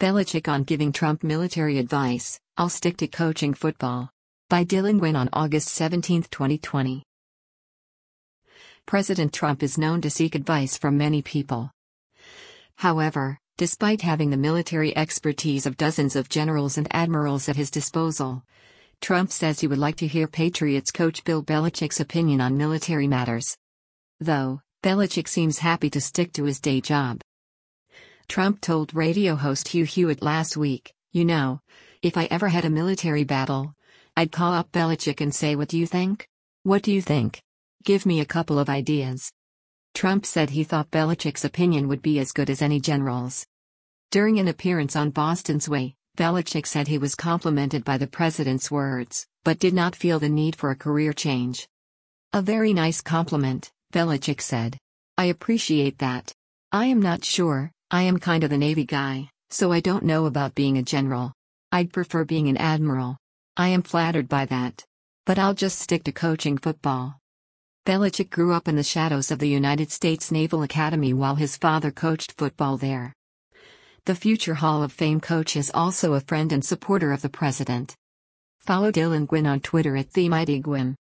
Belichick on giving Trump military advice, "I'll stick to coaching football." By Dylan Gwynn on August 17, 2020. President Trump is known to seek advice from many people. However, despite having the military expertise of dozens of generals and admirals at his disposal, Trump says he would like to hear Patriots coach Bill Belichick's opinion on military matters. Though, Belichick seems happy to stick to his day job. Trump told radio host Hugh Hewitt last week, "You know, if I ever had a military battle, I'd call up Belichick and say, 'What do you think? What do you think? Give me a couple of ideas.'" Trump said he thought Belichick's opinion would be as good as any general's. During an appearance on Boston's Way, Belichick said he was complimented by the president's words, but did not feel the need for a career change. "A very nice compliment," Belichick said. "I appreciate that. I am not sure, I am kind of the Navy guy, so I don't know about being a general. I'd prefer being an admiral. I am flattered by that. But I'll just stick to coaching football." Belichick grew up in the shadows of the United States Naval Academy while his father coached football there. The future Hall of Fame coach is also a friend and supporter of the president. Follow Dylan Gwynn on Twitter @TheMightyGwynn.